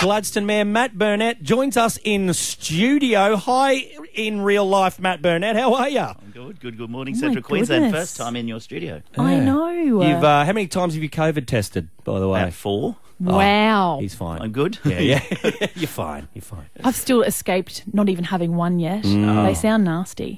Gladstone Mayor Matt Burnett joins us in studio. Hi, in real life, Matt Burnett. How are you? I'm good. Good morning, Central Queensland. goodness. First time in your studio. I know. You've how many times have you COVID tested, by the way? About 4. Wow. He's fine. I'm good. Yeah. You're fine. I've still escaped not even having one yet. They sound nasty.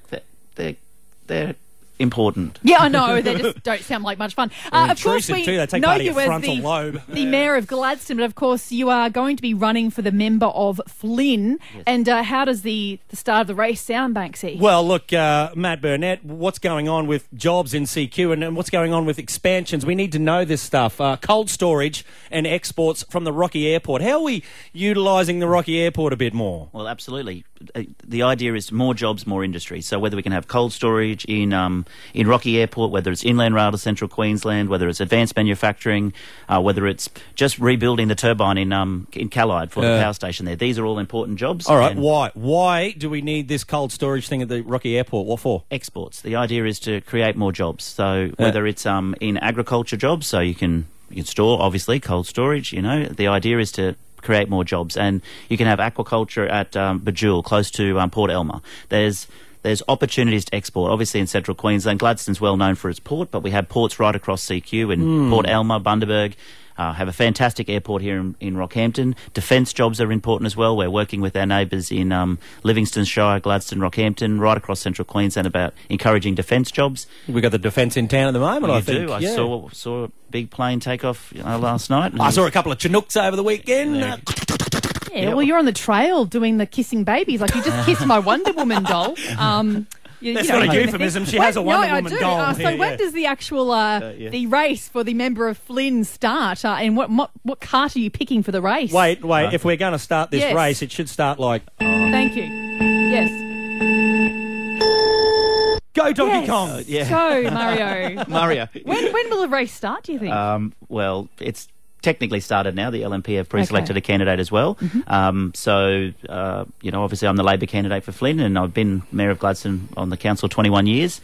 They're important. Yeah, I know. They just don't sound like much fun. Of course, Intrusive we too. They take know part of you your as frontal lobe. the Mayor of Gladstone, but of course you are going to be running for the member of Flynn. Yes. And how does the start of the race sound, Banksy? Well, look, Matt Burnett, what's going on with jobs in CQ and what's going on with expansions? We need to know this stuff. Cold storage and exports from the Rocky Airport. How are we utilising the Rocky Airport a bit more? Well, absolutely. The idea is more jobs, more industry. So whether we can have cold storage in Rocky Airport, whether it's Inland Rail to Central Queensland, whether it's advanced manufacturing, whether it's just rebuilding the turbine in Callide for the power station there. These are all important jobs. All right, why do we need this cold storage thing at the Rocky Airport? What for? Exports. The idea is to create more jobs. So whether it's in agriculture jobs, so you can store, obviously, cold storage, you know. The idea is to create more jobs. And you can have aquaculture at Bajul, close to Port Elmer. There's opportunities to export. Obviously, in Central Queensland, Gladstone's well known for its port, but we have ports right across CQ in Port Elmer, Bundaberg. Have a fantastic airport here in Rockhampton. Defence jobs are important as well. We're working with our neighbours in Livingston Shire, Gladstone, Rockhampton, right across Central Queensland about encouraging defence jobs. We've got the defence in town at the moment, I think. I saw a big plane take off last night. I saw a couple of Chinooks over the weekend. Yeah, well, you're on the trail doing the kissing babies. Like, you just kissed my Wonder Woman doll. That's not a euphemism. She has a Wonder Woman doll. So when does the actual the race for the member of Flynn start? And what cart are you picking for the race? Wait. If we're going to start this race, it should start like... Thank you. Yes. Go Donkey Kong! Go, Mario. Mario. When will the race start, do you think? Well, it's technically started now. The LNP have pre-selected a candidate as well. So, obviously I'm the Labor candidate for Flynn, and I've been Mayor of Gladstone on the council 21 years.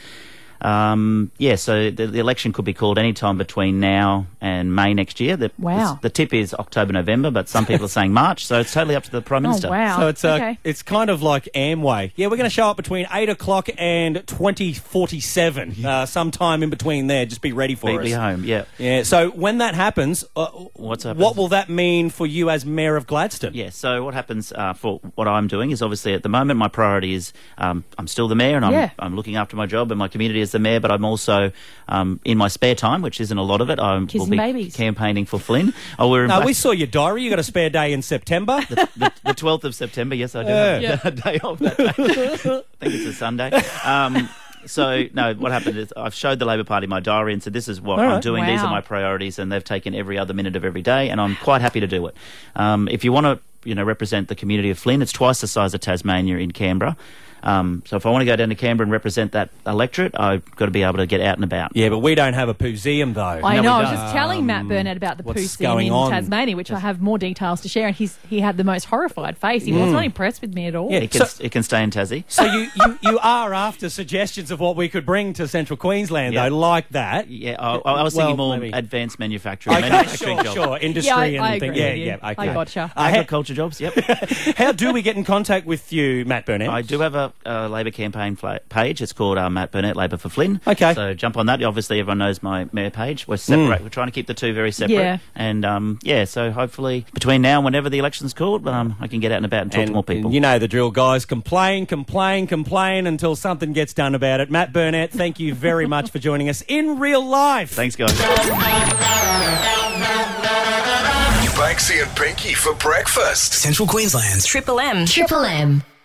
So the election could be called any time between now and May next year. The tip is October, November, but some people are saying March, so it's totally up to the Prime Minister. Oh, wow. So it's kind of like Amway. Yeah, we're going to show up between 8 o'clock and 20:47, sometime in between there. Just be ready for us. Be home, yeah. Yeah, so when that happens, what will that mean for you as Mayor of Gladstone? Yeah, so what happens for what I'm doing is, obviously at the moment my priority is I'm still the Mayor, and I'm looking after my job and my community as the Mayor, but I'm also, in my spare time, which isn't a lot of it, I will be campaigning for Flynn. We saw your diary. You got a spare day in September. The 12th of September, yes, I do have a day off that day. I think it's a Sunday. What happened is I've showed the Labor Party my diary and said, this is what I'm doing. Wow. These are my priorities, and they've taken every other minute of every day, and I'm quite happy to do it. If you want to represent the community of Flynn, it's twice the size of Tasmania in Canberra. So if I want to go down to Canberra and represent that electorate, I've got to be able to get out and about. Yeah, but we don't have a Pooseum, though. I know. I was just telling Matt Burnett about the Pooseum in Tasmania, which I have more details to share, and he had the most horrified face. He was not impressed with me at all. Yeah, it can stay in Tassie. So you are after suggestions of what we could bring to Central Queensland, though, like that. Yeah, I was thinking more advanced manufacturing. Sure, industry and I agree. okay. I gotcha. Agriculture jobs, yep. How do we get in contact with you, Matt Burnett? I do have a Labor campaign page. It's called Matt Burnett Labor for Flynn. Okay. So jump on that. Obviously, everyone knows my Mayor page. We're separate. We're trying to keep the two very separate. Yeah. And, so hopefully between now and whenever the election's called, I can get out and about and talk to more people. You know the drill, guys. Complain until something gets done about it. Matt Burnett, thank you very much for joining us in real life. Thanks, guys. Banksy and Pinky for breakfast. Central Queensland's Triple M.